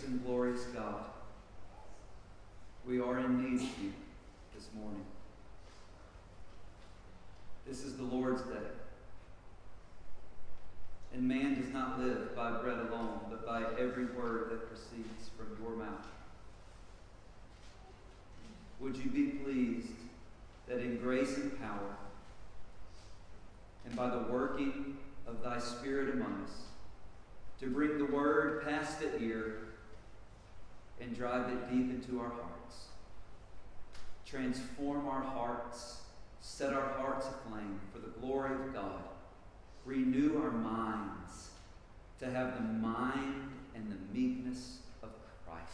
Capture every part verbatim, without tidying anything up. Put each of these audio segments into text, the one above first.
and glorious God, we are in need of you this morning. This is the Lord's day. And man does not live by bread alone, but by every word that proceeds from your mouth. Would you be pleased that in grace and power, and by the working of thy Spirit among us, to bring the word past the ear and drive it deep into our hearts. Transform our hearts, set our hearts aflame for the glory of God. Renew our minds to have the mind and the meekness of Christ.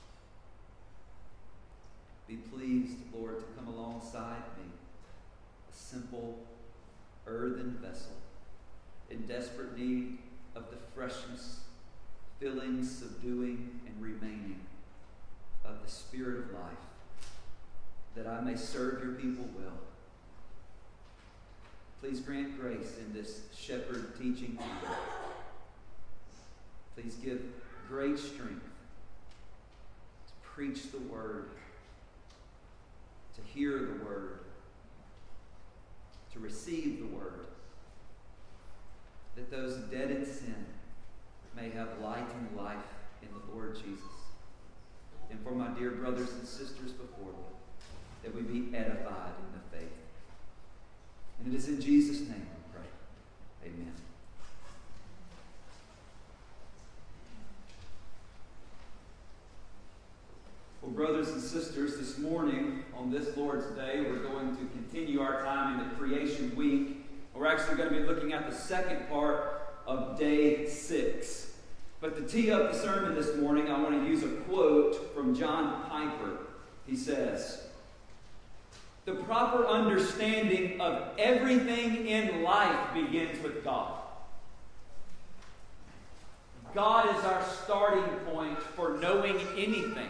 Be pleased, Lord, to come alongside me, a simple earthen vessel in desperate need of the freshness, filling, subduing, and remaining of the Spirit of life, that I may serve your people well. Please grant grace in this shepherd teaching time. Please give great strength to preach the word, to hear the word, to receive the word, that those dead in sin may have light and life in the Lord Jesus. And for my dear brothers and sisters before me, that we be edified in the faith. And it is in Jesus' name we pray. Amen. Well, brothers and sisters, this morning, on this Lord's Day, we're going to continue our time in the Creation Week. We're actually going to be looking at the second part of day six. But to tee up the sermon this morning, I want to use a quote from John Piper. He says, "The proper understanding of everything in life begins with God. God is our starting point for knowing anything.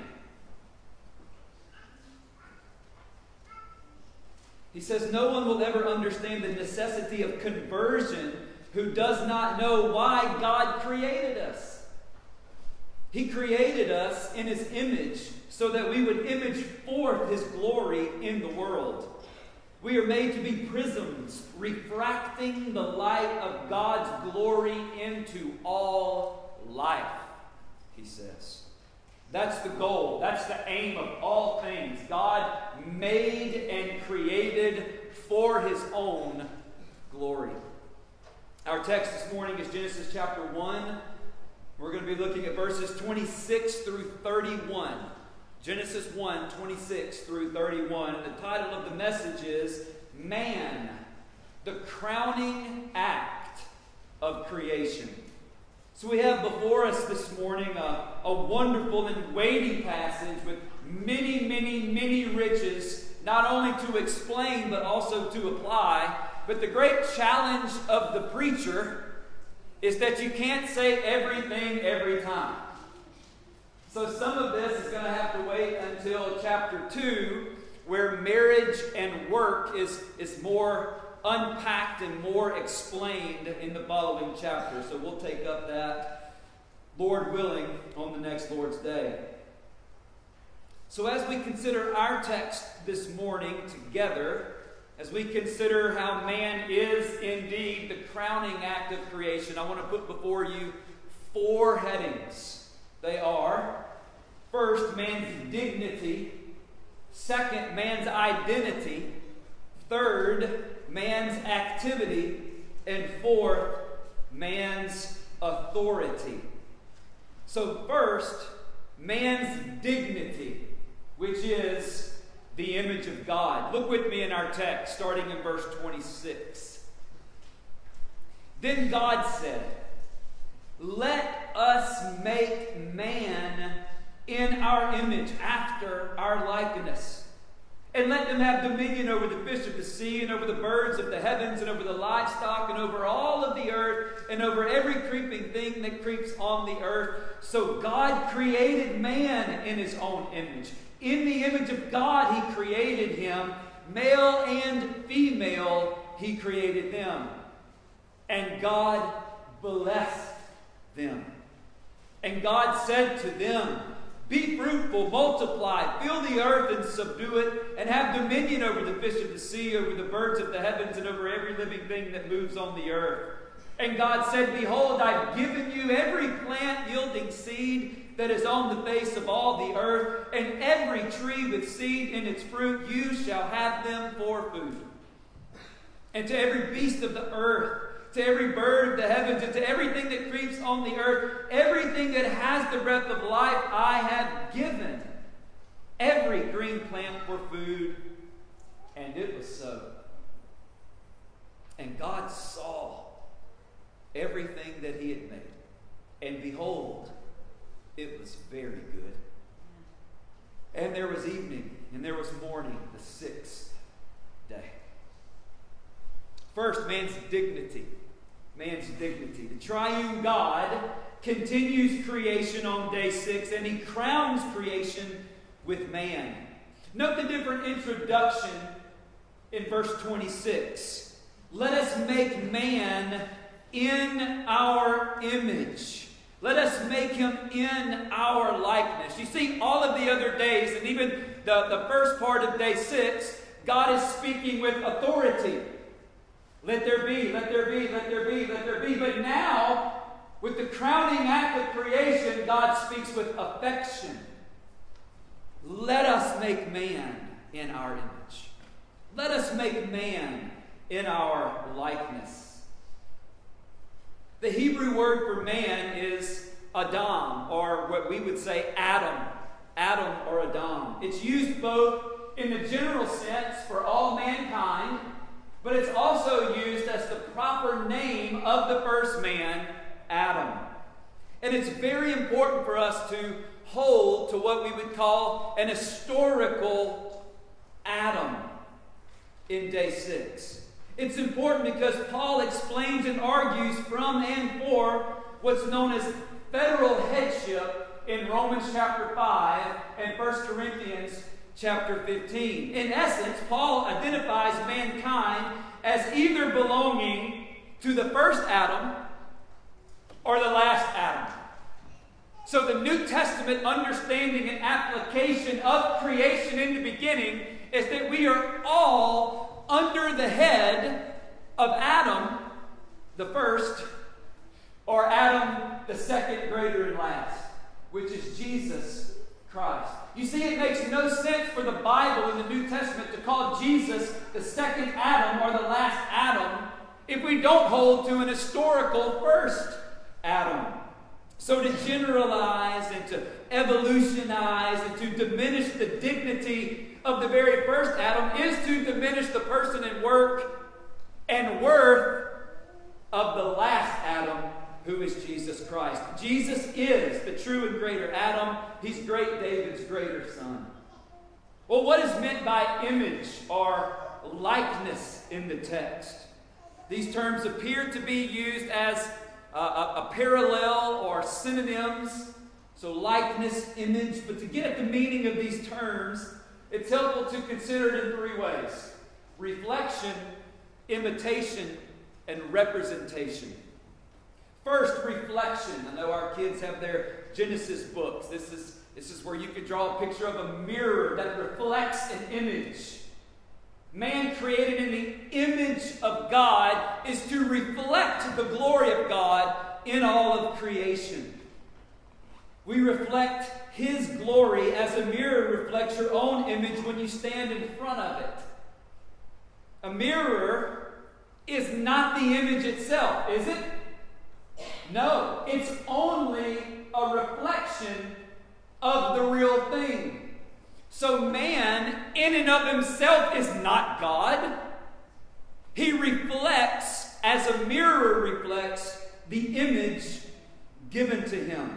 He says, no one will ever understand the necessity of conversion who does not know why God created us. He created us in His image so that we would image forth His glory in the world. We are made to be prisms, refracting the light of God's glory into all life," he says. That's the goal. That's the aim of all things. God made and created for His own glory. Our text this morning is Genesis chapter one. We're going to be looking at verses twenty-six through thirty-one. Genesis one, twenty-six through thirty-one. And the title of the message is Man, the Crowning Act of Creation. So we have before us this morning a, a wonderful and weighty passage with many, many, many riches, not only to explain but also to apply. But the great challenge of the preacher is that you can't say everything every time. So some of this is going to have to wait until chapter two, where marriage and work is, is more unpacked and more explained in the following chapter. So we'll take up that, Lord willing, on the next Lord's Day. So as we consider our text this morning together, as we consider how man is indeed the crowning act of creation, I want to put before you four headings. They are, first, man's dignity. Second, man's identity. Third, man's activity. And fourth, man's authority. So first, man's dignity, which is the image of God. Look with me in our text, starting in verse twenty-six. Then God said, "Let us make man in our image, after our likeness. And let them have dominion over the fish of the sea, and over the birds of the heavens, and over the livestock, and over all of the earth, and over every creeping thing that creeps on the earth." So God created man in His own image. In the image of God He created him. Male and female He created them. And God blessed them. And God said to them, be fruitful, multiply, fill the earth and subdue it, and have dominion over the fish of the sea, over the birds of the heavens, and over every living thing that moves on the earth. And God said, behold, I've given you every plant yielding seed that is on the face of all the earth, and every tree with seed in its fruit, you shall have them for food. And to every beast of the earth, to every bird of the heavens, and to everything that creeps on the earth, everything that has the breath of life, I have given every green plant for food. And it was so. And God saw everything that he had made, and behold, it was very good. And there was evening, and there was morning, the sixth day. First, man's dignity. Man's dignity. The triune God continues creation on day six, and he crowns creation with man. Note the different introduction in verse twenty-six. Let us make man in our image. Let us make him in our likeness. You see, all of the other days, and even the, the first part of day six, God is speaking with authority. Let there be, let there be, let there be, let there be. But now, with the crowning act of creation, God speaks with affection. Let us make man in our image. Let us make man in our likeness. The Hebrew word for man is Adam, or what we would say Adam. Adam or Adam. It's used both in the general sense for all mankind, but it's also used as the proper name of the first man, Adam. And it's very important for us to hold to what we would call an historical Adam in day six. It's important because Paul explains and argues from and for what's known as federal headship in Romans chapter five and First Corinthians chapter fifteen. In essence, Paul identifies mankind as either belonging to the first Adam or the last Adam. So the New Testament understanding and application of creation in the beginning is that we are all under the head of Adam, the first, or Adam, the second, greater and last, which is Jesus Christ. You see, it makes no sense for the Bible in the New Testament to call Jesus the second Adam or the last Adam if we don't hold to an historical first Adam. So to generalize and to evolutionize and to diminish the dignity of the very first Adam is to diminish the person and work and worth of the last Adam, who is Jesus Christ. Jesus is the true and greater Adam. He's great David's greater son. Well, what is meant by image or likeness in the text? These terms appear to be used as a, a, a parallel or synonyms. So likeness, image. But to get at the meaning of these terms, it's helpful to consider it in three ways: reflection, imitation, and representation. First, reflection. I know our kids have their Genesis books. This is, this is where you could draw a picture of a mirror that reflects an image. Man created in the image of God is to reflect the glory of God in all of creation. We reflect His glory as a mirror reflects your own image when you stand in front of it. A mirror is not the image itself, is it? No, it's only a reflection of the real thing. So man, in and of himself, is not God. He reflects, as a mirror reflects, the image given to him.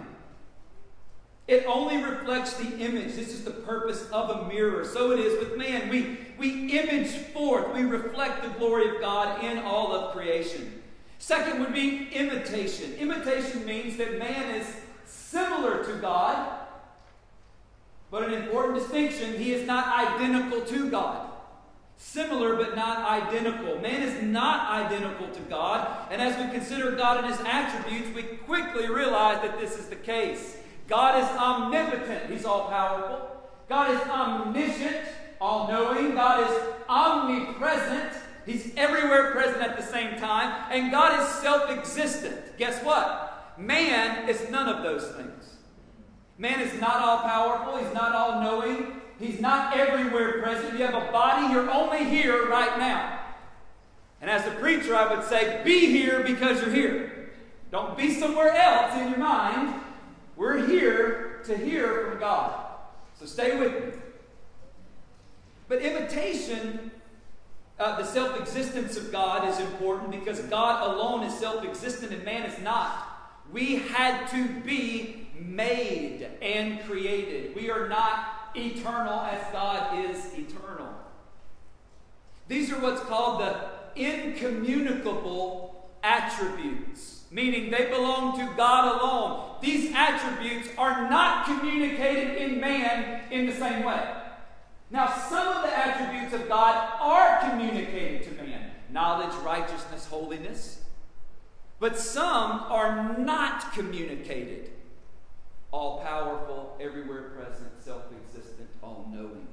It only reflects the image. This is the purpose of a mirror. So it is with man. We, we image forth, we reflect the glory of God in all of creation. Second would be imitation. Imitation means that man is similar to God, but an important distinction, he is not identical to God. Similar but not identical. Man is not identical to God, and as we consider God and His attributes, we quickly realize that this is the case. God is omnipotent. He's all-powerful. God is omniscient, all-knowing. God is omnipresent. He's everywhere present at the same time. And God is self-existent. Guess what? Man is none of those things. Man is not all-powerful. He's not all-knowing. He's not everywhere present. You have a body. You're only here right now. And as a preacher, I would say, be here because you're here. Don't be somewhere else in your mind. We're here to hear from God. So stay with me. But imitation, uh, the self-existence of God is important because God alone is self-existent and man is not. We had to be made and created. We are not eternal as God is eternal. These are what's called the incommunicable attributes, meaning they belong to God alone. These attributes are not communicated in man in the same way. Now, some of the attributes of God are communicated to man. Knowledge, righteousness, holiness. But some are not communicated. All-powerful, everywhere present, self-existent, all-knowing.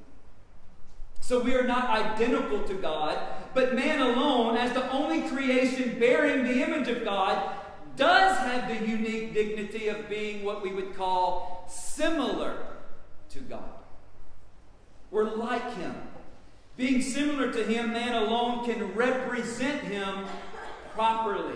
So we are not identical to God, but man alone, as the only creation bearing the image of God, does have the unique dignity of being what we would call similar to God. We're like Him. Being similar to Him, man alone can represent Him properly.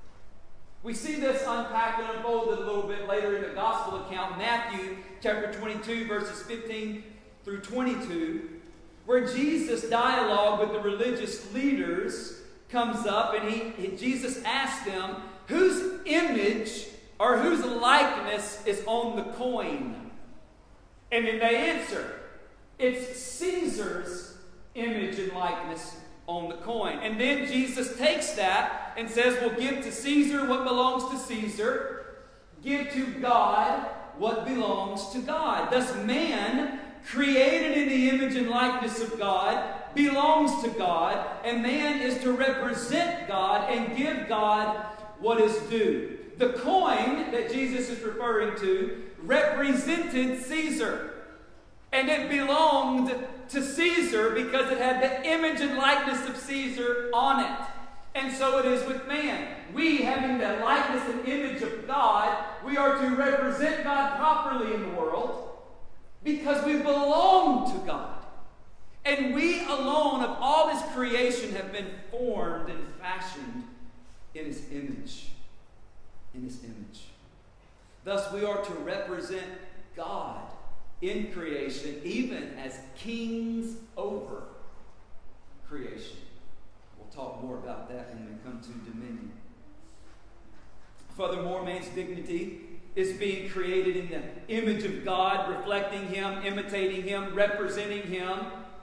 We see this unpacked and unfolded a little bit later in the gospel account, Matthew chapter twenty-two, verses fifteen through twenty-two, where Jesus' dialogue with the religious leaders comes up, and he, he Jesus asks them, whose image or whose likeness is on the coin? And then they answer, it's Caesar's image and likeness on the coin. And then Jesus takes that and says, well, give to Caesar what belongs to Caesar. Give to God what belongs to God. Thus man, created in the image and likeness of God, belongs to God. And man is to represent God and give God what is due. The coin that Jesus is referring to represented Caesar. And it belonged to Caesar because it had the image and likeness of Caesar on it. And so it is with man. We, having the likeness and image of God, we are to represent God properly in the world because we belong to God. And we alone of all His creation have been formed and fashioned in His image. In His image. Thus we are to represent God in creation, even as kings over creation. We'll talk more about that when we come to dominion. Furthermore, man's dignity is being created in the image of God, reflecting Him, imitating Him, representing Him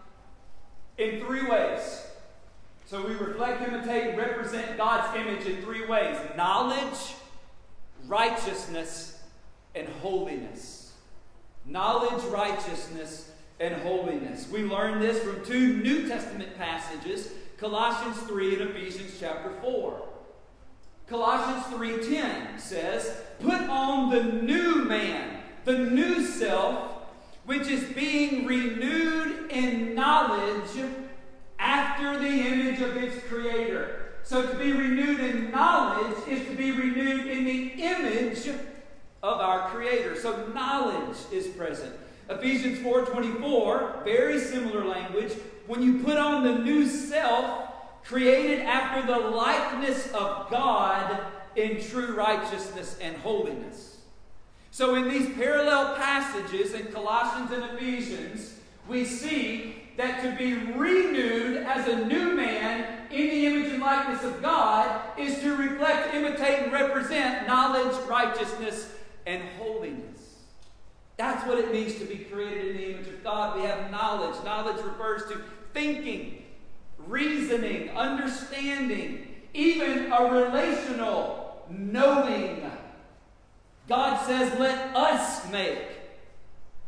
in three ways. So we reflect, imitate, and represent God's image in three ways: knowledge, righteousness, and holiness. Knowledge, righteousness, and holiness. We learn this from two New Testament passages, Colossians three and Ephesians chapter four. Colossians three ten says, put on the new man, the new self, which is being renewed in knowledge after the image of its Creator. So to be renewed in knowledge is to be renewed in the image of our Creator. So knowledge is present. Ephesians four twenty-four, very similar language. When you put on the new self, created after the likeness of God in true righteousness and holiness. So in these parallel passages in Colossians and Ephesians, we see that to be renewed as a new man in the image and likeness of God is to reflect, imitate, and represent knowledge, righteousness, and holiness. That's what it means to be created in the image of God. We have knowledge. Knowledge refers to thinking, reasoning, understanding, even a relational knowing. God says, let us make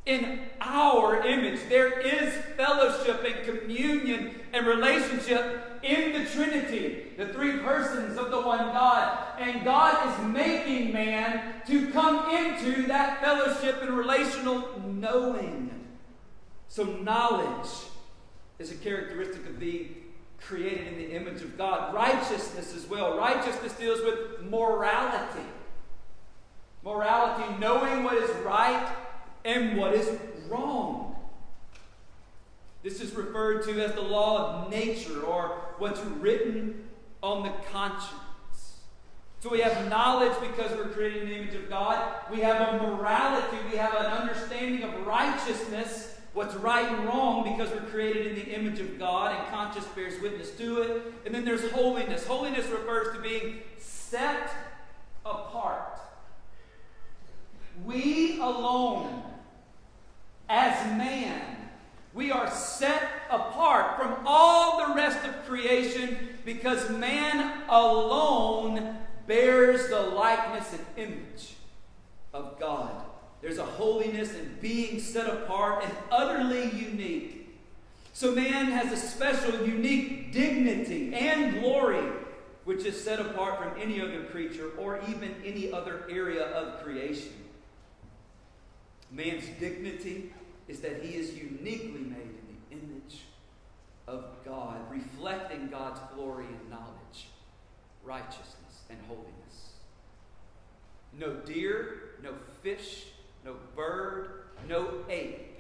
in our image. There is fellowship and communion and relationship in the Trinity, the three persons of the one God. And God is making man to come into that fellowship and relational knowing. So knowledge is a characteristic of being created in the image of God. Righteousness as well. Righteousness deals with morality. Morality, knowing what is right and what is wrong. This is referred to as the law of nature, or what's written on the conscience. So we have knowledge because we're created in the image of God. We have a morality. We have an understanding of righteousness, what's right and wrong, because we're created in the image of God, and conscience bears witness to it. And then there's holiness. Holiness refers to being set apart. We alone, as man, we are set apart from all the rest of creation because man alone bears the likeness and image of God. There's a holiness in being set apart and utterly unique. So man has a special, unique dignity and glory which is set apart from any other creature or even any other area of creation. Man's dignity is that he is uniquely made in the image of God, reflecting God's glory and knowledge, righteousness, and holiness. No deer, no fish, no bird, no ape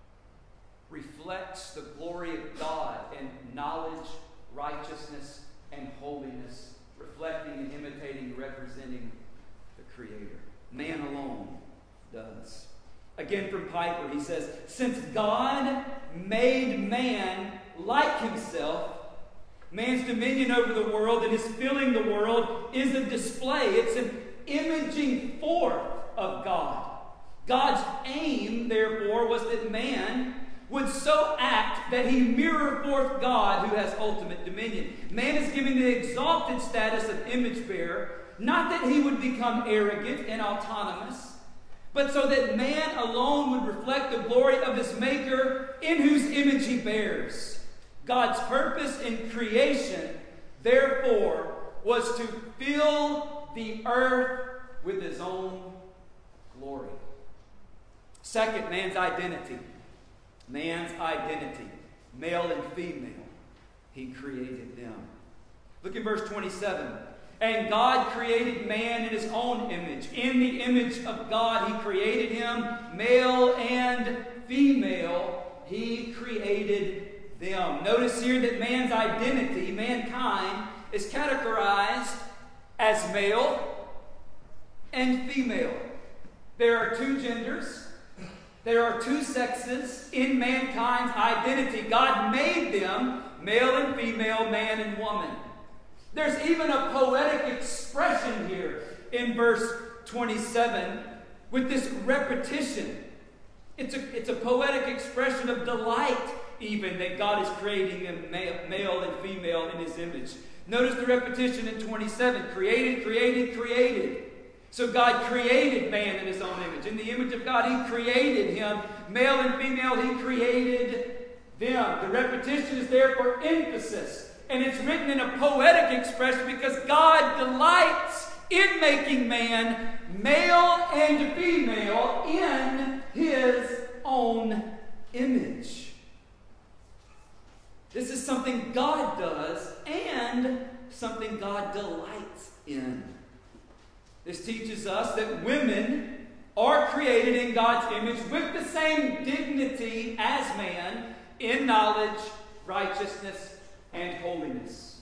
reflects the glory of God in knowledge, righteousness, and holiness, reflecting and imitating, representing the Creator. Man alone does. Again from Piper, he says, since God made man like himself, man's dominion over the world and his filling the world is a display. It's an imaging forth of God. God's aim, therefore, was that man would so act that he mirror forth God who has ultimate dominion. Man is given the exalted status of image bearer, not that he would become arrogant and autonomous, but so that man alone would reflect the glory of his Maker in whose image he bears. God's purpose in creation, therefore, was to fill the earth with his own glory. Second, man's identity. Man's identity. Male and female. He created them. Look in verse twenty-seven. And God created man in his own image. In the image of God, he created him. Male and female, he created them. Notice here that man's identity, mankind, is categorized as male and female. There are two genders. There are two sexes in mankind's identity. God made them male and female, man and woman. There's even a poetic expression here in verse twenty-seven with this repetition. It's a, it's a poetic expression of delight, even, that God is creating them male, male and female in his image. Notice the repetition in twenty-seven. Created, created, created. So God created man in his own image. In the image of God, he created him. Male and female, he created them. The repetition is there for emphasis. And it's written in a poetic expression because God delights in making man male and female in his own image. This is something God does and something God delights in. This teaches us that women are created in God's image with the same dignity as man in knowledge, righteousness, and holiness.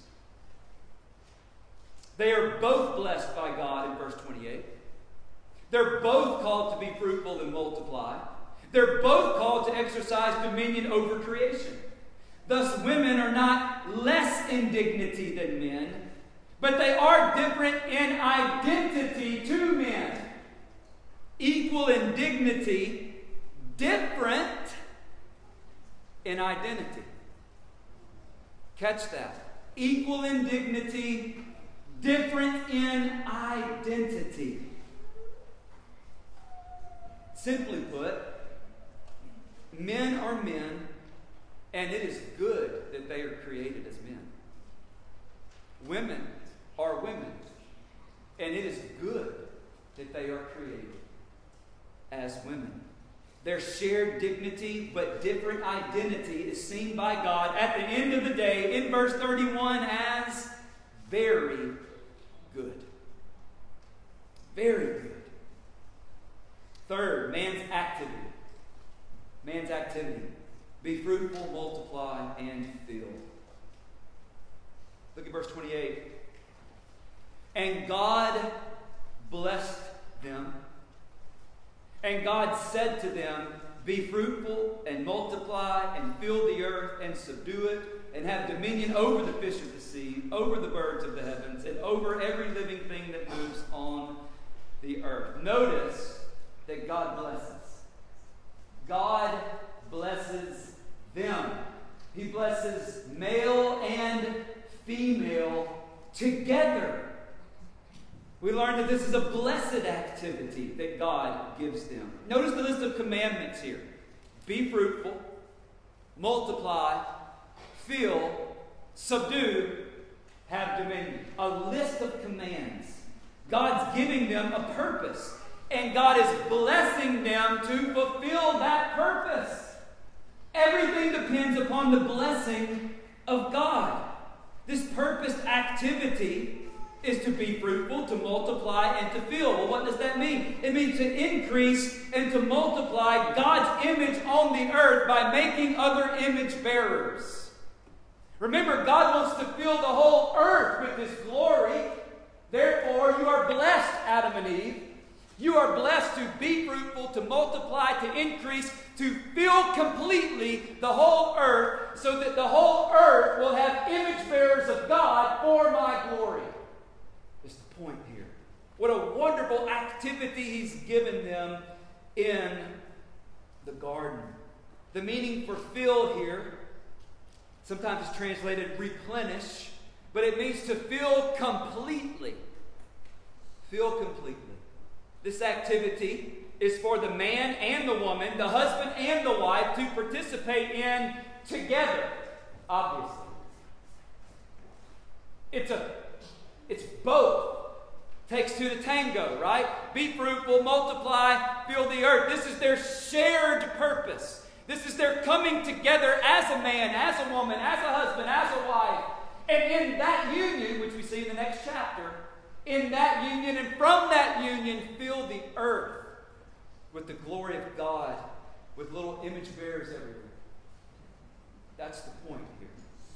They are both blessed by God in verse twenty-eight. They're both called to be fruitful and multiply. They're both called to exercise dominion over creation. Thus, women are not less in dignity than men, but they are different in identity to men. Equal in dignity, different in identity. Catch that. Equal in dignity, different in identity. Simply put, Men are men, and it is good that they are created as men. Women are women, and it is good that they are created as women. Their shared dignity but different identity is seen by God at the end of the day in verse thirty-one as very good. Very good. Third, man's activity. Man's activity. Be fruitful, multiply, and fill. Look at verse twenty-eight. And God blessed them. And God said to them, be fruitful and multiply and fill the earth and subdue it and have dominion over the fish of the sea, over the birds of the heavens, and over every living thing that moves on the earth. Notice that God blesses. God blesses them. He blesses male and female together. We learn that this is a blessed activity that God gives them. Notice the list of commandments here. Be fruitful, multiply, fill, subdue, have dominion. A list of commands. God's giving them a purpose. And God is blessing them to fulfill that purpose. Everything depends upon the blessing of God. This purposed activity is to be fruitful, to multiply, and to fill. Well, what does that mean? It means to increase and to multiply God's image on the earth by making other image bearers. Remember, God wants to fill the whole earth with His glory. Therefore, you are blessed, Adam and Eve. You are blessed to be fruitful, to multiply, to increase, to fill completely the whole earth, so that the whole earth will have image bearers of God for my glory. Is the point here. What a wonderful activity He's given them in the garden. The meaning for fill here, sometimes it's translated replenish, but it means to fill completely. Fill completely. This activity is for the man and the woman, the husband and the wife, to participate in together, obviously. It's a It's both. Takes two to tango, right? Be fruitful, multiply, fill the earth. This is their shared purpose. This is their coming together as a man, as a woman, as a husband, as a wife. And in that union, which we see in the next chapter, in that union and from that union, fill the earth with the glory of God, with little image bearers everywhere. That's the point here.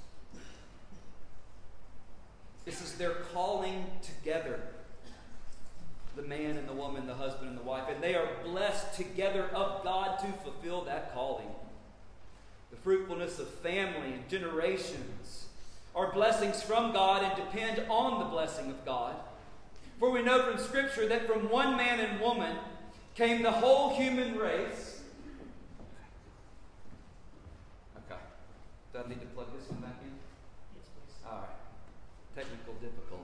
This is their calling together. The man and the woman, the husband and the wife. And they are blessed together of God to fulfill that calling. The fruitfulness of family and generations are blessings from God and depend on the blessing of God. For we know from Scripture that from one man and woman came the whole human race. Okay. Do I need to plug this one back in? Yes, please. All right. Technical difficulties.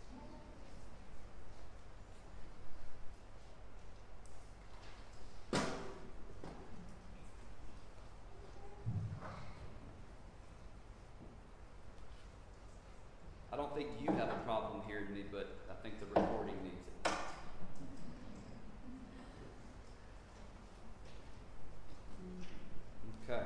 I don't think you have a problem hearing me, but I think the recording needs it. Okay.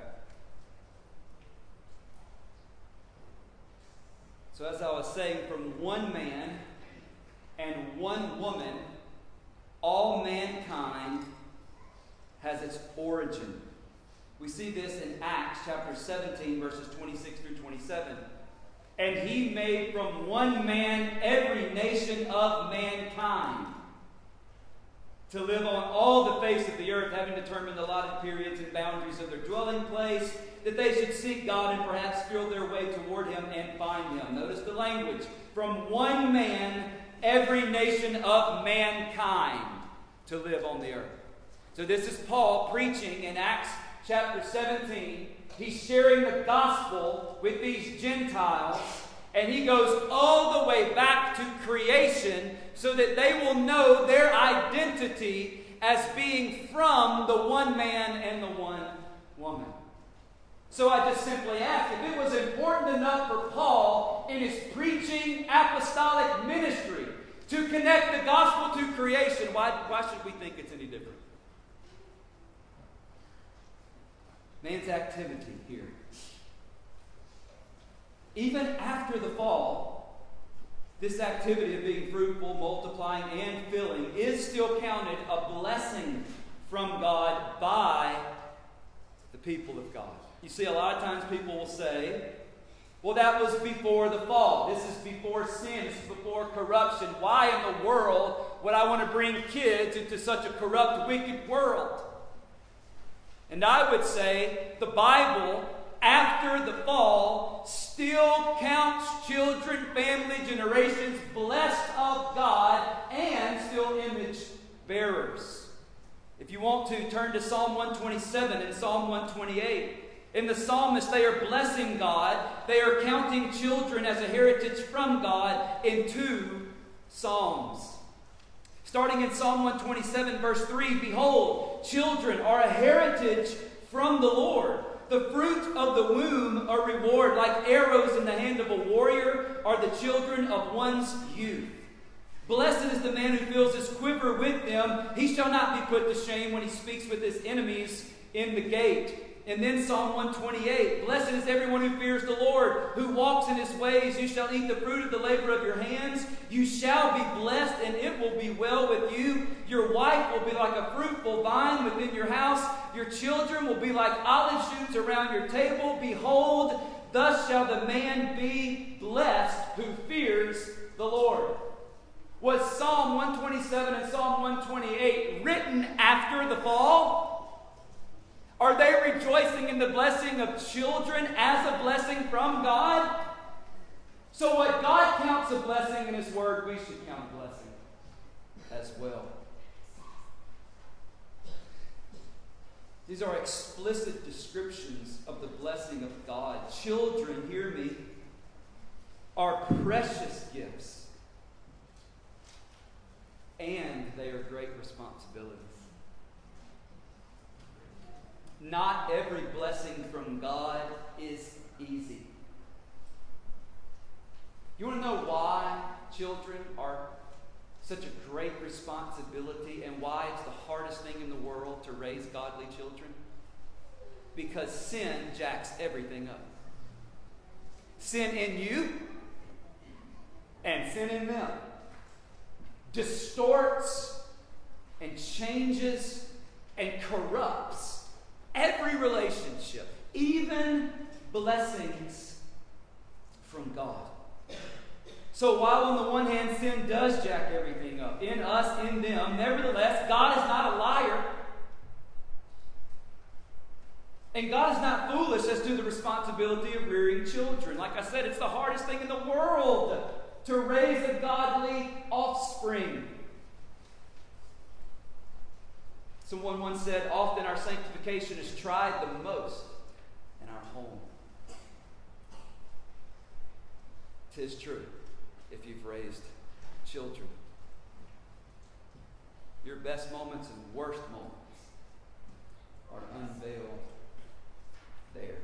So as I was saying, from one man and one woman, all mankind has its origin. We see this in Acts chapter seventeen, verses twenty-six through twenty-seven. And He made from one man every nation of mankind to live on all the face of the earth, having determined allotted periods and boundaries of their dwelling place, that they should seek God and perhaps feel their way toward Him and find Him. Notice the language. From one man, every nation of mankind to live on the earth. So this is Paul preaching in Acts chapter seventeen. He's sharing the gospel with these Gentiles, and he goes all the way back to creation so that they will know their identity as being from the one man and the one woman. So I just simply ask, if it was important enough for Paul in his preaching apostolic ministry to connect the gospel to creation, why, why should we think it's any different? Man's activity here. Even after the fall, this activity of being fruitful, multiplying, and filling is still counted a blessing from God by the people of God. You see, a lot of times people will say, well, that was before the fall. This is before sin. This is before corruption. Why in the world would I want to bring kids into such a corrupt, wicked world? And I would say the Bible, after the fall, still counts children, family, generations blessed of God and still image bearers. If you want to, turn to Psalm one twenty-seven and Psalm one twenty-eight. In the psalmist, they are blessing God. They are counting children as a heritage from God in two psalms. Starting in Psalm one twenty-seven, verse three, behold, children are a heritage from the Lord. The fruit of the womb a reward. Like arrows in the hand of a warrior are the children of one's youth. Blessed is the man who fills his quiver with them. He shall not be put to shame when he speaks with his enemies in the gate. And then Psalm one twenty-eight, blessed is everyone who fears the Lord, who walks in his ways. You shall eat the fruit of the labor of your hands. You shall be blessed, and it will be well with you. Your wife will be like a fruitful vine within your house. Your children will be like olive shoots around your table. Behold, thus shall the man be blessed who fears the Lord. Was Psalm one twenty-seven and Psalm one twenty-eight written after the fall? Are they rejoicing in the blessing of children as a blessing from God? So what God counts a blessing in His Word, we should count a blessing as well. These are explicit descriptions of the blessing of God. Children, hear me, are precious gifts. And they are great responsibilities. Not every blessing from God is easy. You want to know why children are such a great responsibility and why it's the hardest thing in the world to raise godly children? Because sin jacks everything up. Sin in you and sin in them distorts and changes and corrupts every relationship, even blessings from God. So while on the one hand sin does jack everything up, in us, in them, nevertheless, God is not a liar. And God is not foolish as to the responsibility of rearing children. Like I said, it's the hardest thing in the world to raise a godly offspring. Someone once said, often our sanctification is tried the most in our home. 'Tis true if you've raised children. Your best moments and worst moments are unveiled there.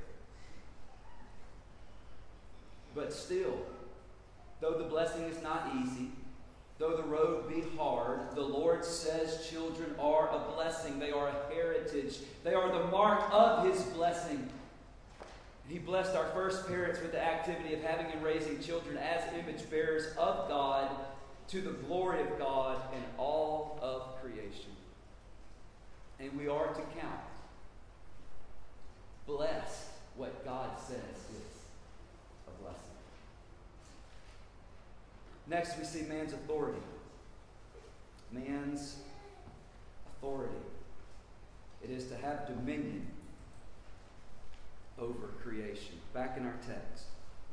But still, though the blessing is not easy, though the road be hard, the Lord says children are a blessing. They are a heritage. They are the mark of His blessing. He blessed our first parents with the activity of having and raising children as image bearers of God to the glory of God and all of creation. And we are to count blessed what God says is a blessing. Next, we see man's authority. Man's authority. It is to have dominion over creation. Back in our text.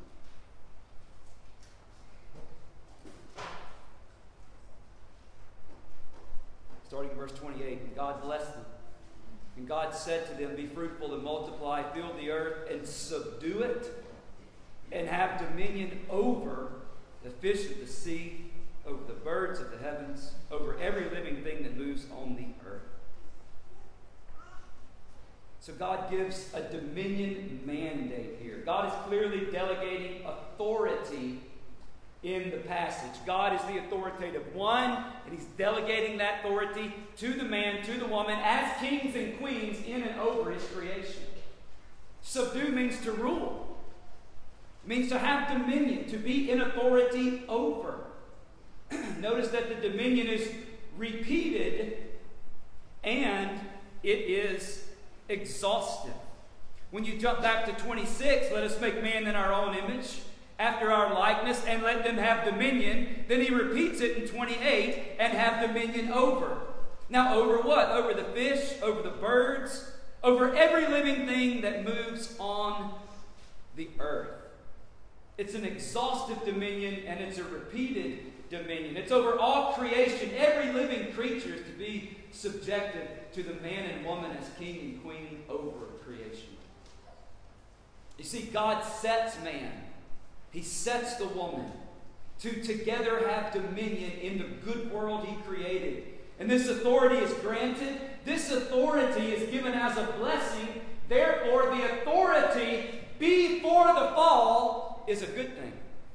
Starting in verse twenty-eight. God blessed them. And God said to them, be fruitful and multiply, fill the earth and subdue it, and have dominion over the fish of the sea, over the birds of the heavens, over every living thing that moves on the earth. So God gives a dominion mandate here. God is clearly delegating authority in the passage. God is the authoritative one, and He's delegating that authority to the man, to the woman, as kings and queens in and over His creation. Subdue means to rule. It means to have dominion, to be in authority over. Notice that the dominion is repeated and it is exhaustive. When you jump back to twenty-six, let us make man in our own image, after our likeness, and let them have dominion. Then he repeats it in twenty-eight, and have dominion over. Now, over what? Over the fish, over the birds, over every living thing that moves on the earth. It's an exhaustive dominion, and it's a repeated dominion. It's over all creation. Every living creature is to be subjected to the man and woman as king and queen over creation. You see, God sets man. He sets the woman to together have dominion in the good world He created. And this authority is granted. This authority is given as a blessing. Therefore, the authority before the fall is a good thing.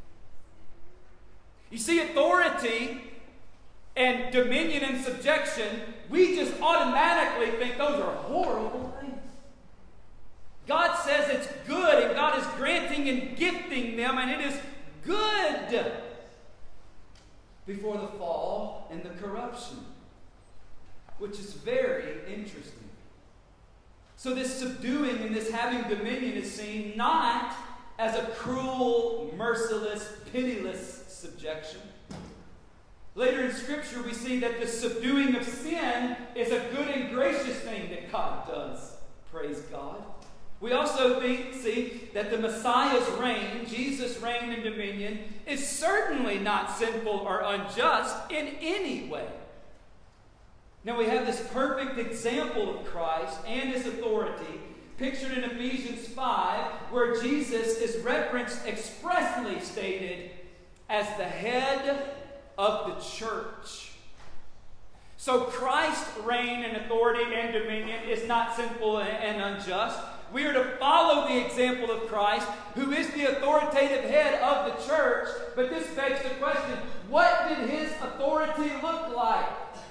You see, authority and dominion and subjection, we just automatically think those are horrible things. God says it's good, and God is granting and gifting them, and it is good before the fall and the corruption, which is very interesting. So this subduing and this having dominion is seen not as a cruel, merciless, pitiless subjection. Later in Scripture, we see that the subduing of sin is a good and gracious thing that God does. Praise God. We also think, see that the Messiah's reign, Jesus' reign and dominion, is certainly not sinful or unjust in any way. Now we have this perfect example of Christ and His authority pictured in Ephesians five, where Jesus is referenced expressly stated as the head of the church. So Christ's reign and authority and dominion is not sinful and unjust. We are to follow the example of Christ, who is the authoritative head of the church. But this begs the question, what did His authority look like?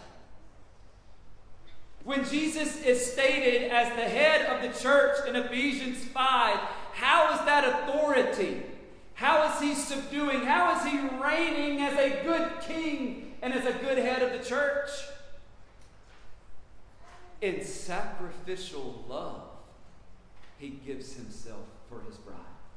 When Jesus is stated as the head of the church in Ephesians five, how is that authority? How is He subduing? How is He reigning as a good king and as a good head of the church? In sacrificial love, He gives Himself for His bride.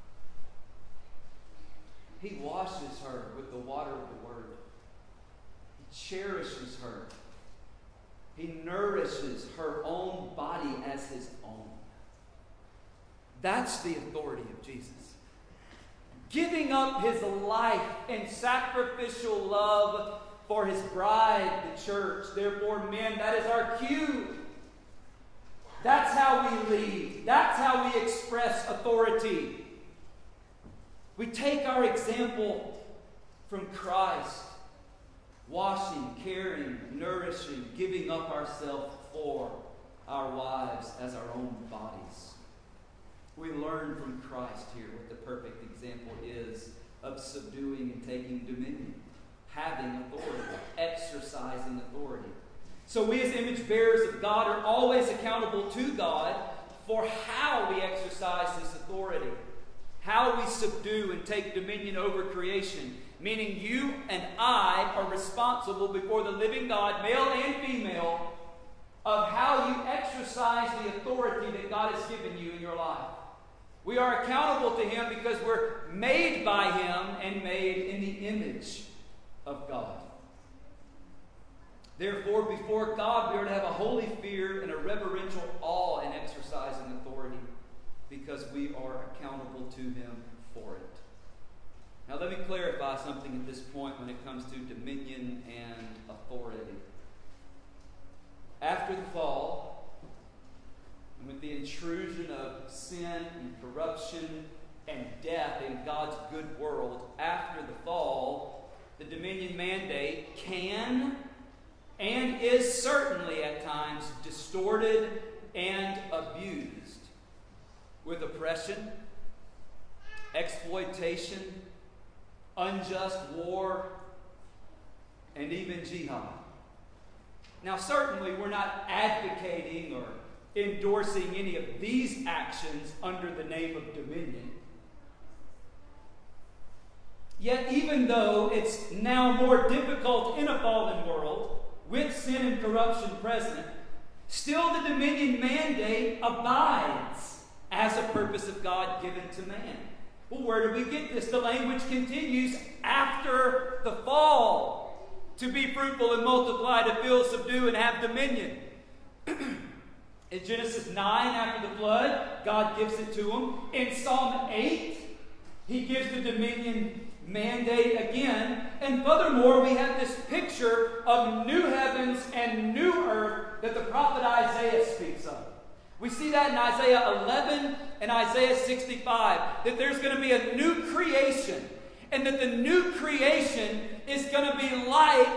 He washes her with the water of the Word. He cherishes her. He nourishes her own body as His own. That's the authority of Jesus. Giving up His life in sacrificial love for His bride, the church. Therefore, men, that is our cue. That's how we lead. That's how we express authority. We take our example from Christ, washing, caring, nourishing, giving up ourselves for our wives as our own bodies. We learn from Christ here what the perfect example is of subduing and taking dominion, having authority, exercising authority. So we as image bearers of God are always accountable to God for how we exercise this authority, how we subdue and take dominion over creation. Meaning you and I are responsible before the living God, male and female, of how you exercise the authority that God has given you in your life. We are accountable to Him because we're made by Him and made in the image of God. Therefore, before God, we are to have a holy fear and a reverential awe in exercising authority because we are accountable to Him for it. Now, let me clarify something at this point when it comes to dominion and authority. After the fall, and with the intrusion of sin and corruption and death in God's good world, after the fall, the dominion mandate can and is certainly at times distorted and abused with oppression, exploitation, unjust war, and even jihad. Now, certainly we're not advocating or endorsing any of these actions under the name of dominion. Yet, even though it's now more difficult in a fallen world, with sin and corruption present, still the dominion mandate abides as a purpose of God given to man. Well, where do we get this? The language continues after the fall. To be fruitful and multiply, to fill, subdue, and have dominion. In Genesis nine, after the flood, God gives it to him. In Psalm eight, he gives the dominion mandate again. And furthermore, we have this picture of new heavens and new earth that the prophet Isaiah speaks of. We see that in Isaiah eleven and Isaiah sixty-five, that there's going to be a new creation. And that the new creation is going to be like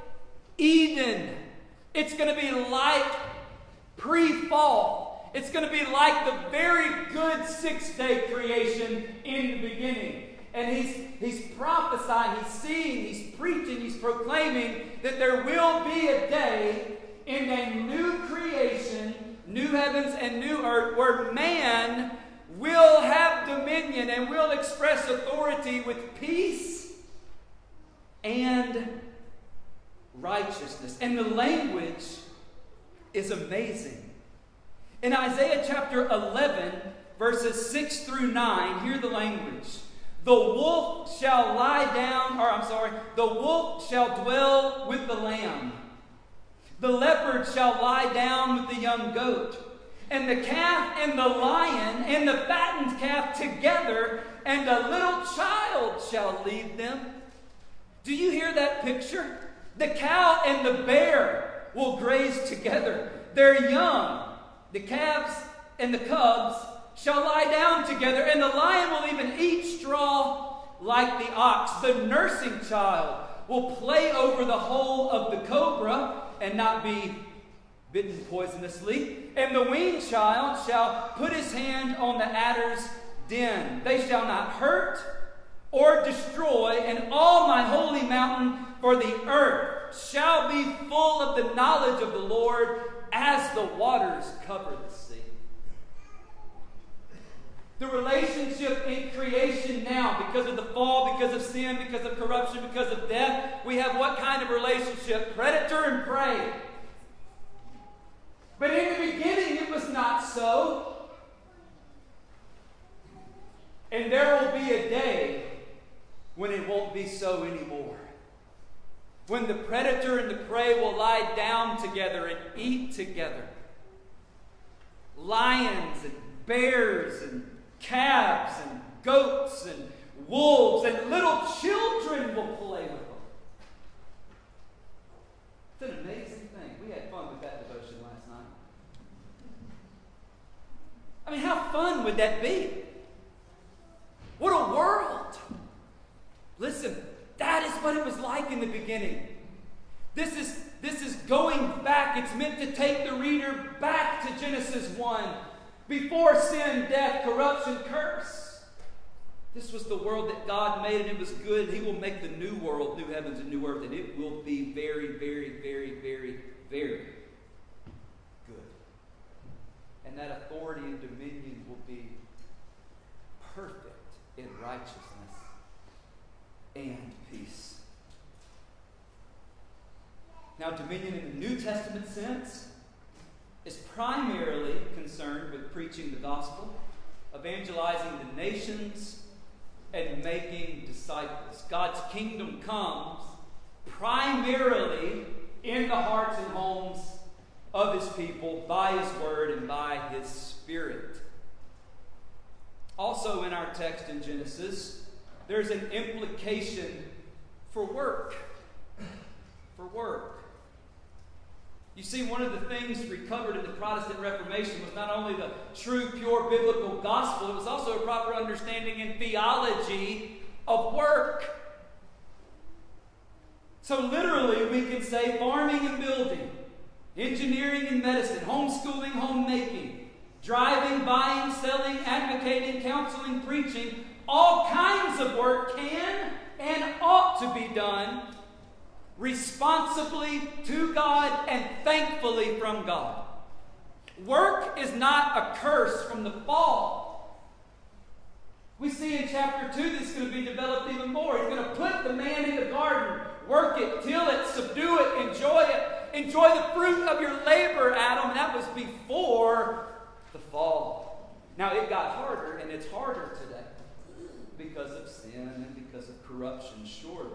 Eden. It's going to be like pre-fall. It's going to be like the very good six-day creation in the beginning. And he's, he's prophesying, he's seeing, he's preaching, he's proclaiming that there will be a day in a new creation, new heavens and new earth, where man will have dominion and will express authority with peace and righteousness. And the language is amazing. In Isaiah chapter eleven, verses six through nine, hear the language. The wolf shall lie down, or I'm sorry, the wolf shall dwell with the lamb. The leopard shall lie down with the young goat. And the calf and the lion and the fattened calf together, and a little child shall lead them. Do you hear that picture? The cow and the bear will graze together. Their young, the calves and the cubs, shall lie down together, and the lion will even eat straw like the ox. The nursing child will play over the hole of the cobra and not be bitten poisonously. And the weaned child shall put his hand on the adder's den. They shall not hurt or destroy, and all my holy mountain, for the earth shall be full of the knowledge of the Lord as the waters cover the sea. The relationship in creation now, because of the fall, because of sin, because of corruption, because of death, we have what kind of relationship? Predator and prey. But in the beginning, it was not so. And there will be a day when it won't be so anymore. When the predator and the prey will lie down together and eat together. Lions and bears and calves and goats and wolves and little children will play with them. It's an amazing thing. We had fun with that devotion last night. I mean, how fun would that be? What a world! Listen, that is what it was like in the beginning. This is, this is going back. It's meant to take the reader back to Genesis one. Before sin, death, corruption, curse. This was the world that God made, and it was good. He will make the new world, new heavens and new earth, and it will be very, very, very, very, very good. And that authority and dominion will be perfect in righteousness and peace. Now, dominion in the New Testament sense is primarily concerned with preaching the gospel, evangelizing the nations, and making disciples. God's kingdom comes primarily in the hearts and homes of his people by his word and by his spirit. Also in our text in Genesis, there's an implication for work. For work. You see, one of the things recovered in the Protestant Reformation was not only the true, pure biblical gospel, it was also a proper understanding in theology of work. So literally, we can say farming and building, engineering and medicine, homeschooling, homemaking, driving, buying, selling, advocating, counseling, preaching. All kinds of work can and ought to be done responsibly to God and thankfully from God. Work is not a curse from the fall. We see in chapter two this is going to be developed even more. He's going to put the man in the garden, work it, till it, subdue it, enjoy it. Enjoy the fruit of your labor, Adam. And that was before the fall. Now it got harder, and it's harder today because of sin and because of corruption, surely.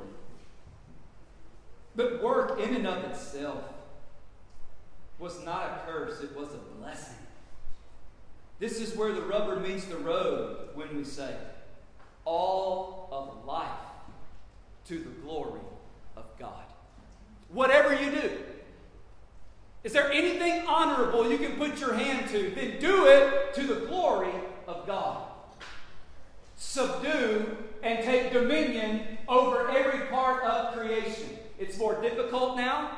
But work in and of itself was not a curse, it was a blessing. This is where the rubber meets the road when we say, all of life to the glory of God. Whatever you do, is there anything honorable you can put your hand to, then do it to the glory of God. Subdue and take dominion over every part of creation. It's more difficult now,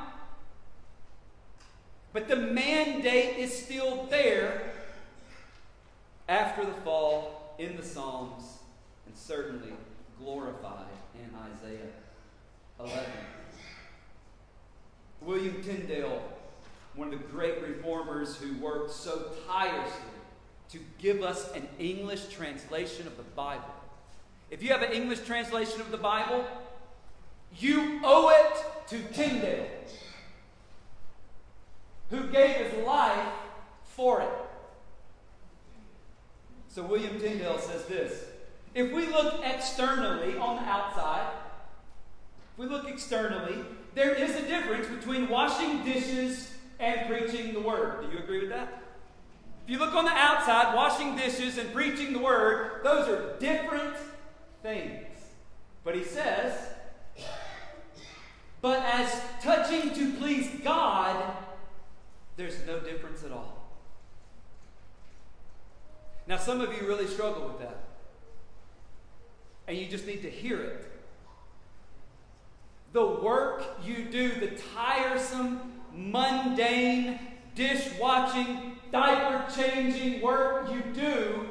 but the mandate is still there after the fall in the Psalms, and certainly glorified in Isaiah eleven. William Tyndale, one of the great reformers who worked so tirelessly to give us an English translation of the Bible. If you have an English translation of the Bible, you owe it to Tyndale, who gave his life for it. So William Tyndale says this: if we look externally on the outside, if we look externally, there is a difference between washing dishes and preaching the Word. Do you agree with that? If you look on the outside, washing dishes and preaching the Word, those are different things. But he says, but as touching to please God, there's no difference at all. Now, some of you really struggle with that. And you just need to hear it. The work you do, the tiresome, mundane, dish-washing, diaper-changing work you do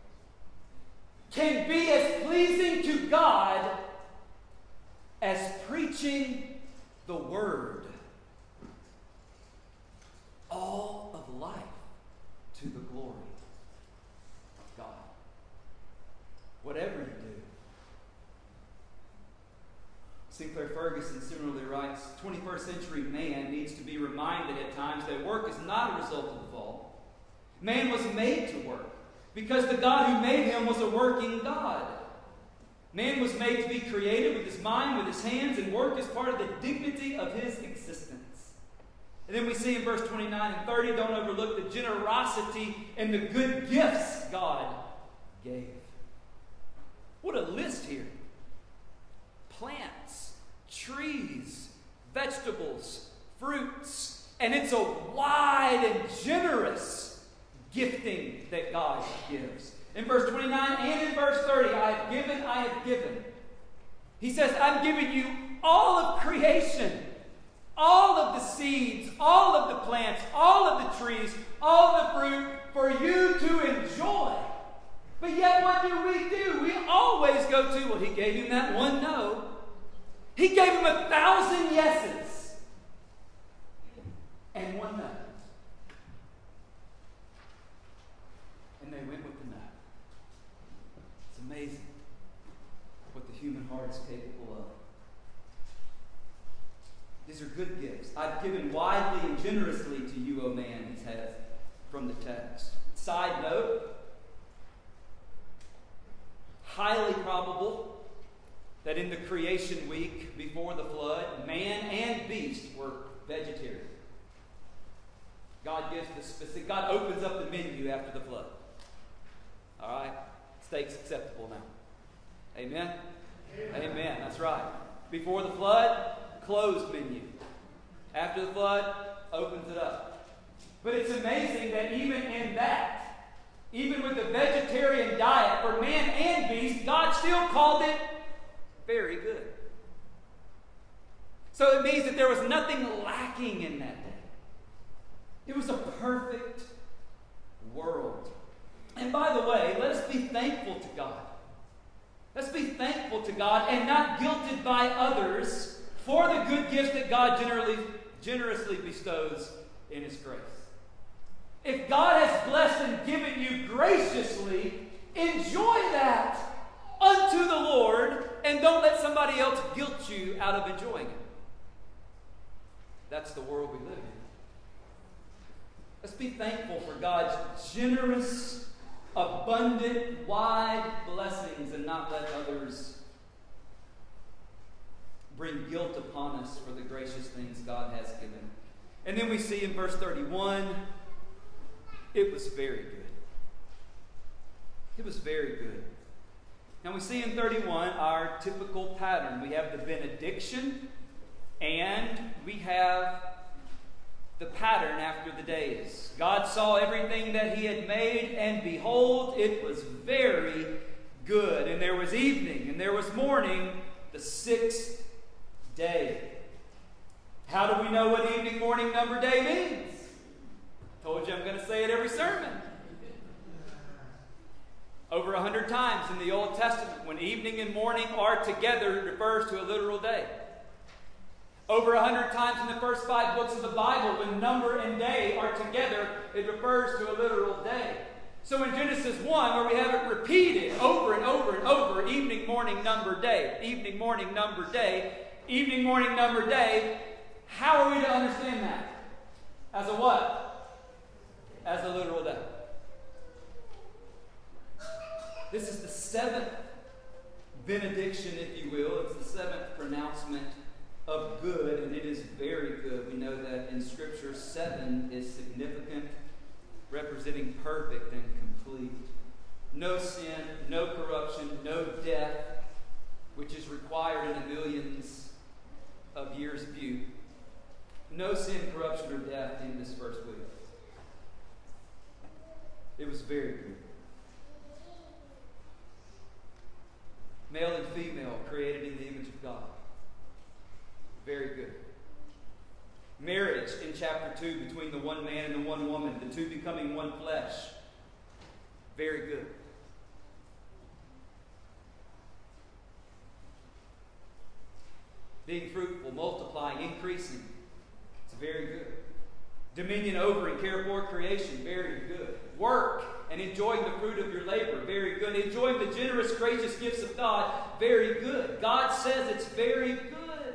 can be as pleasing to God as preaching the Word. All of life to the glory of God. Whatever you do. Sinclair Ferguson similarly writes, twenty-first century man needs to be reminded at times that work is not a result of the fall. Man was made to work because the God who made him was a working God. Man was made to be creative with his mind, with his hands, and work is part of the dignity of his existence. And then we see in verse twenty-nine and thirty, don't overlook the generosity and the good gifts God gave. What a list here. Plants, trees, vegetables, fruits, and it's a wide and generous gifting that God gives. In verse twenty-nine and in verse thirty, I have given, I have given. He says, I'm giving you all of creation, all of the seeds, all of the plants, all of the trees, all of the fruit for you to enjoy. But yet what do we do? We always go to, well, he gave him that one no. He gave him a thousand yeses and one no. And they went with the no. It's amazing what the human heart is capable of. These are good gifts. I've given widely and generously to you, O man, he says from the text. Side note, highly probable that in the creation week before the flood, man and beast were vegetarian. God gives the specific, God opens up the menu after the flood. All right? Steak's acceptable now. Amen? Amen? Amen. That's right. Before the flood, closed menu. After the flood, opens it up. But it's amazing that even in that, even with the vegetarian diet for man and beast, God still called it very good. So it means that there was nothing lacking in that day. It was a perfect world. And by the way, let us be thankful to God. Let's be thankful to God and not guilted by others for the good gifts that God generally, generously bestows in His grace. If God has blessed and given you graciously, enjoy that unto the Lord, and don't let somebody else guilt you out of enjoying it. That's the world we live in. Let's be thankful for God's generous, abundant, wide blessings and not let others bring guilt upon us for the gracious things God has given. And then we see in verse thirty-one, it was very good. It was very good. Now we see in thirty-one our typical pattern. We have the benediction and we have the pattern after the days. God saw everything that He had made, and behold, it was very good. And there was evening, and there was morning, the sixth day. How do we know what evening, morning, number, day means? I told you I'm going to say it every sermon. Over a hundred times in the Old Testament, when evening and morning are together, it refers to a literal day. Over a hundred times in the first five books of the Bible, when number and day are together, it refers to a literal day. So in Genesis one, where we have it repeated over and over and over, evening, morning, number, day, evening, morning, number, day, evening, morning, number, day, how are we to understand that? As a what? As a literal day. This is the seventh benediction, if you will. It's the seventh pronouncement of good, and it is very good. We know that in Scripture, seven is significant, representing perfect and complete. No sin, no corruption, no death, which is required in a millions of years view. No sin, corruption, or death in this first week. It was very good. Male and female, created in the image of God. Very good. Marriage in chapter two between the one man and the one woman, the two becoming one flesh. Very good. Being fruitful, multiplying, increasing. It's very good. Dominion over and care for creation. Very good. Work and enjoying the fruit of your labor. Very good. Enjoying the generous, gracious gifts of God. Very good. God says it's very good.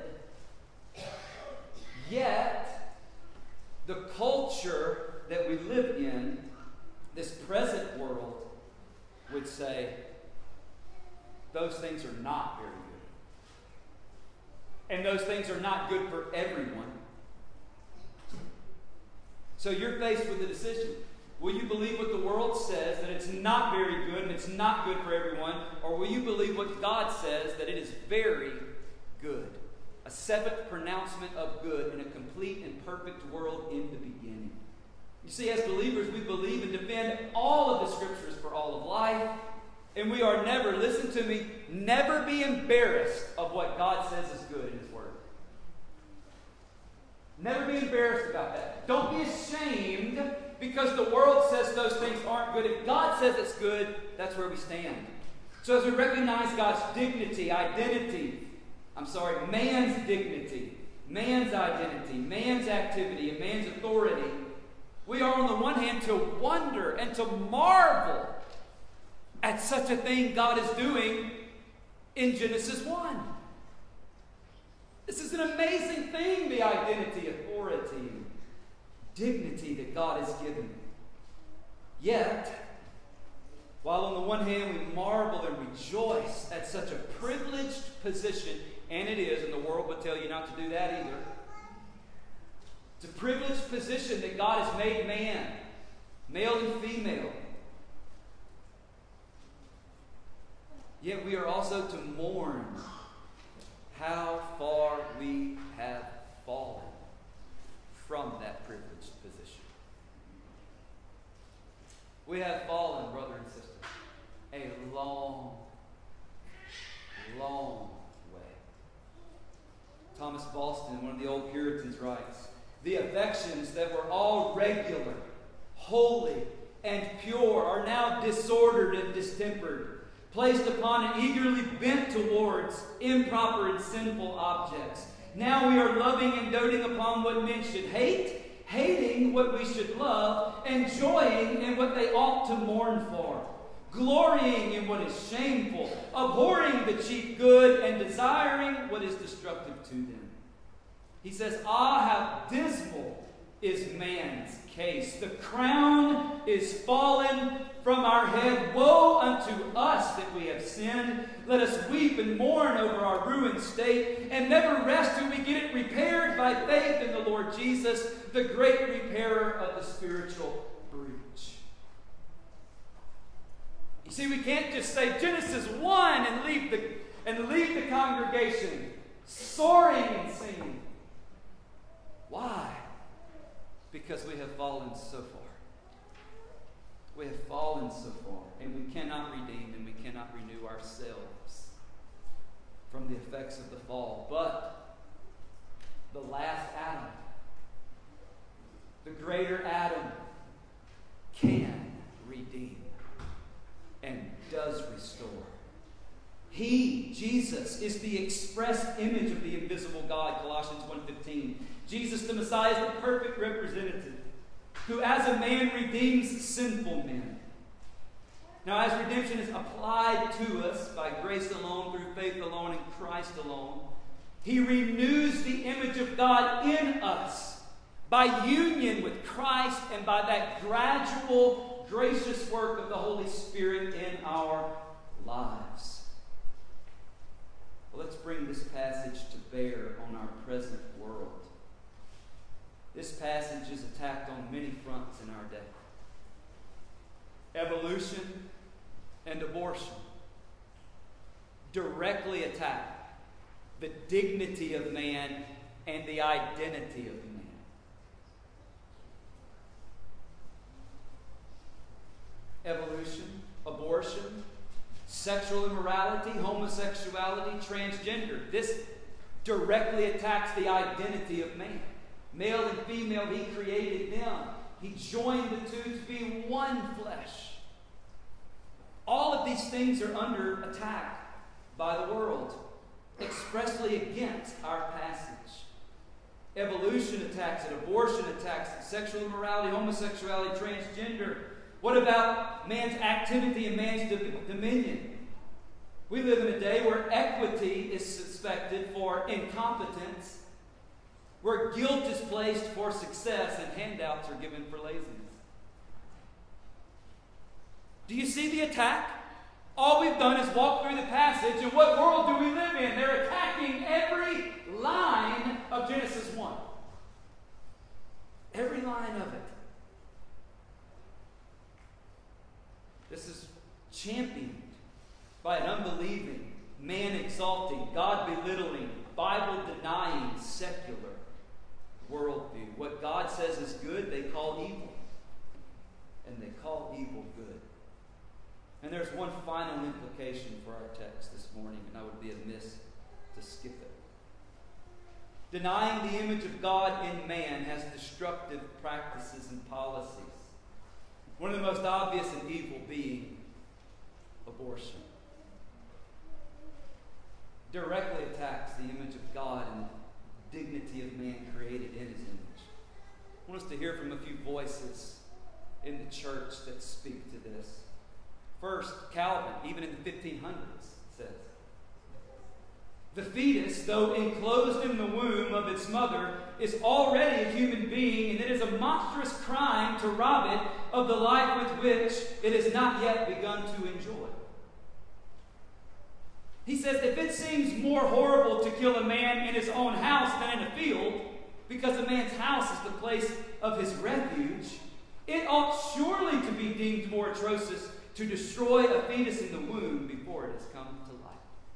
Yet, the culture that we live in, this present world, would say those things are not very good. And those things are not good for everyone. So you're faced with a decision. Will you believe what the world says, that it's not very good and it's not good for everyone? Or will you believe what God says, that it is very good? A seventh pronouncement of good in a complete and perfect world in the beginning. You see, as believers, we believe and defend all of the Scriptures for all of life. And we are never, listen to me, never be embarrassed of what God says is good in His Word. Never be embarrassed about that. Don't be ashamed because the world says those things aren't good. If God says it's good, that's where we stand. So as we recognize God's dignity, identity, I'm sorry, man's dignity, man's identity, man's activity, and man's authority, we are on the one hand to wonder and to marvel at such a thing God is doing in Genesis one. This is an amazing thing, the identity, authority, dignity that God has given. Yet, while on the one hand we marvel and rejoice at such a privileged position, and it is, and the world would tell you not to do that either. It's a privileged position that God has made man, male and female. Yet we are also to mourn how far we have fallen from that privileged position. We have fallen, brother and sister, a long, long way. Thomas Boston, one of the old Puritans, writes, The affections that were all regular, holy, and pure are now disordered and distempered, placed upon and eagerly bent towards improper and sinful objects. Now we are loving and doting upon what men should hate, hating what we should love, and joying in what they ought to mourn for, glorying in what is shameful, abhorring the chief good, and desiring what is destructive to them. He says, ah, how dismal is man's case. The crown is fallen from our head. Woe unto us that we have sinned. Let us weep and mourn over our ruined state, and never rest till we get it repaired by faith in the Lord Jesus, the great repairer of the spiritual breach. You see, we can't just say Genesis one and leave the, and leave the congregation soaring and singing. Why? Because we have fallen so far. We have fallen so far, and we cannot redeem and we cannot renew ourselves from the effects of the fall. But the last Adam, the greater Adam, can redeem and does restore. He, Jesus, is the express image of the invisible God, Colossians one fifteen. Jesus, the Messiah, is the perfect representative who as a man redeems sinful men. Now, as redemption is applied to us by grace alone, through faith alone, in Christ alone, He renews the image of God in us by union with Christ and by that gradual, gracious work of the Holy Spirit in our lives. Well, let's bring this passage to bear on our present world. This passage is attacked on many fronts in our day. Evolution and abortion directly attack the dignity of man and the identity of man. Evolution, abortion, sexual immorality, homosexuality, transgender. This directly attacks the identity of man. Male and female, He created them. He joined the two to be one flesh. All of these things are under attack by the world, expressly against our passage. Evolution attacks it, abortion attacks it, sexual immorality, homosexuality, transgender. What about man's activity and man's dominion? We live in a day where equity is suspected for incompetence, where guilt is placed for success, and handouts are given for laziness. Do you see the attack? All we've done is walk through the passage, and what world do we live in? They're attacking every line of Genesis one. Every line of it. This is championed by an unbelieving, man-exalting, God-belittling, Bible-denying, secular worldview. What God says is good, they call evil. And they call evil good. And there's one final implication for our text this morning, and I would be amiss to skip it. Denying the image of God in man has destructive practices and policies. One of the most obvious and evil being abortion. Directly attacks the image of God and the dignity of man created in His image. I want us to hear from a few voices in the church that speak to this. First, Calvin, even in the fifteen hundreds, says, the fetus, though enclosed in the womb of its mother, is already a human being, and it is a monstrous crime to rob it of the life with which it has not yet begun to enjoy. He says, if it seems more horrible to kill a man in his own house than in a field, because a man's house is the place of his refuge, it ought surely to be deemed more atrocious to destroy a fetus in the womb before it has come to life.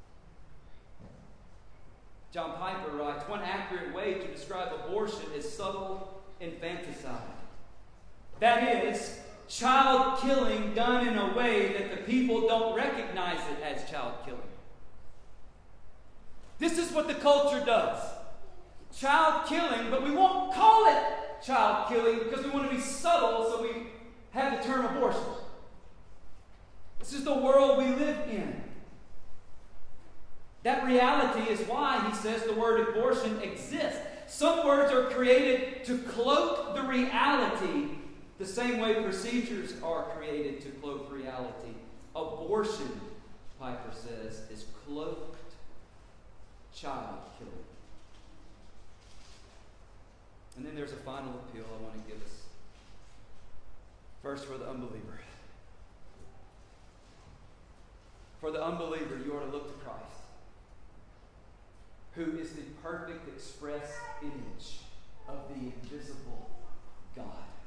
John Piper writes, one accurate way to describe abortion is subtle infanticide. That is, child killing done in a way that the people don't recognize it as child killing. This is what the culture does. child killing, but we won't call it child killing because we want to be subtle, so we have the term abortion. This is the world we live in. That reality is why he says the word abortion exists. Some words are created to cloak the reality the same way procedures are created to cloak reality. Abortion, Piper says, is cloaked child killing. And then there's a final appeal I want to give us. First, for the unbeliever. For the unbeliever, you are to look to Christ, who is the perfect express image of the invisible God.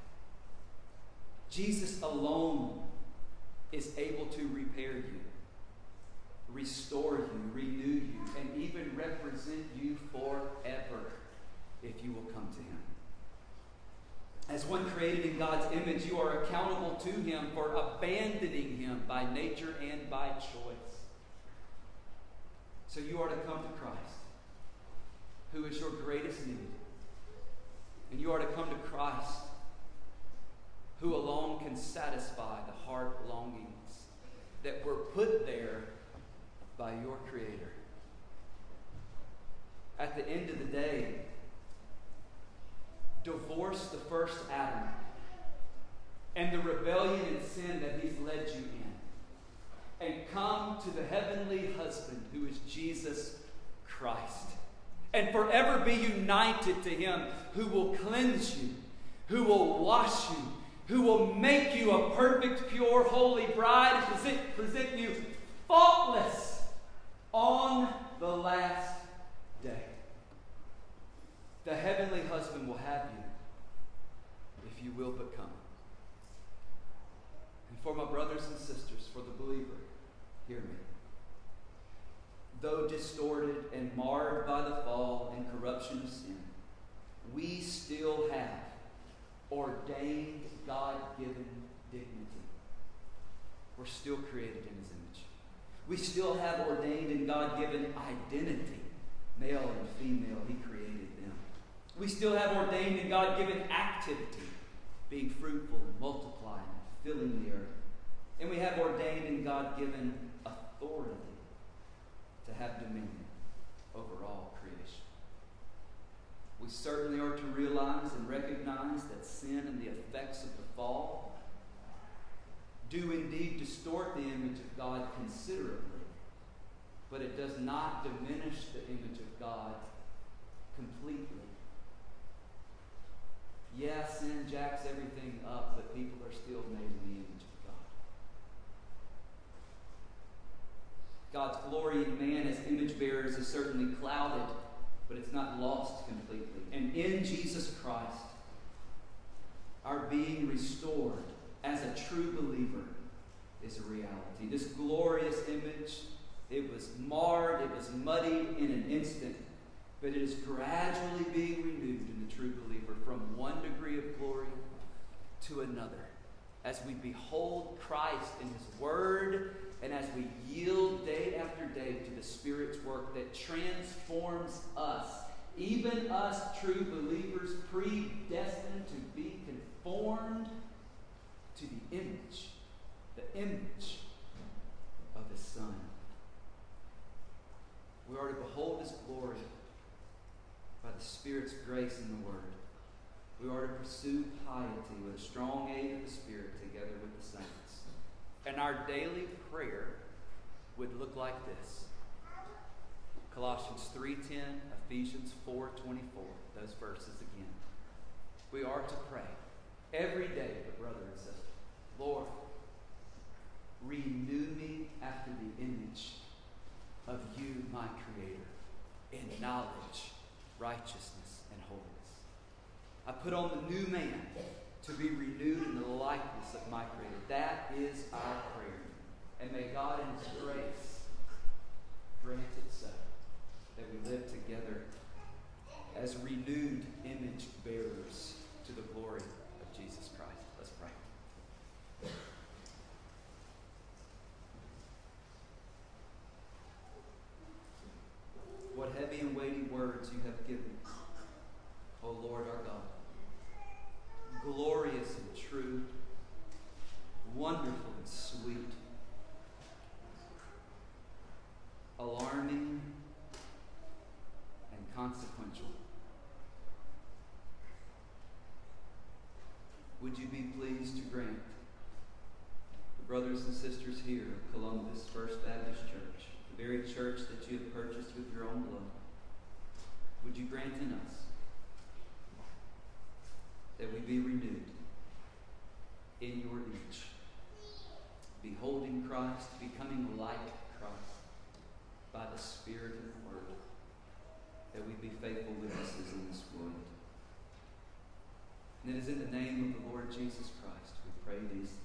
Jesus alone is able to repair you, restore you, renew you, and even represent you forever if you will come to him. As one created in God's image, you are accountable to him for abandoning him by nature and by choice. So you are to come to Christ, who is your greatest need. And you are to come to Christ, who alone can satisfy the heart longings that were put there by your Creator. At the end of the day, divorce the first Adam and the rebellion and sin that he's led you in, and come to the heavenly husband who is Jesus Christ, and forever be united to him, who will cleanse you, who will wash you, who will make you a perfect, pure, holy bride, and present, present you faultless on the last day. The heavenly husband will have you if you will but come. And for my brothers and sisters, for the believer, hear me. Though distorted and marred by the fall and corruption of sin, we still have ordained God-given dignity. We're still created in his image. We still have ordained and God-given identity. Male and female, he created them. We still have ordained and God-given activity, being fruitful and multiplying and filling the earth. And we have ordained and God-given authority to have dominion over all creation. We certainly are to realize and recognize that sin and the effects of the fall do indeed distort the image of God considerably, but it does not diminish the image of God completely. Yeah, sin jacks everything up, but people are still made in the image of God. God's glory in man as image bearers is certainly clouded, but it's not lost completely. And in Jesus Christ, our being restored as a true believer is a reality. This glorious image, it was marred, it was muddied in an instant, but it is gradually being renewed in the true believer from one degree of glory to another, as we behold Christ in his word, and as we yield day after day to the Spirit's work that transforms us, even us true believers, predestined to be conformed to the image, the image of his Son. We are to behold his glory by the Spirit's grace in the Word. We are to pursue piety with a strong aid of the Spirit together with the saints. And our daily prayer would look like this. Colossians three ten, Ephesians four twenty-four, those verses again. We are to pray every day, but brother and sister, Lord, renew me after the image of you, my Creator, in knowledge, righteousness, and holiness. I put on the new man to be renewed in the likeness of my Creator. That is our prayer. And may God in his grace grant it so, that we live together as renewed image bearers to the glory of Jesus Christ. Let's pray. What heavy and weighty words you have given would you be pleased to grant the brothers and sisters here of Columbus First Baptist Church, the very church that you have purchased with your own blood, would you grant in us that we be renewed in your image, beholding Christ, becoming like Christ by the Spirit and the Word, that we be faithful witnesses in this world. And it is in the name of the Lord Jesus Christ we pray these things.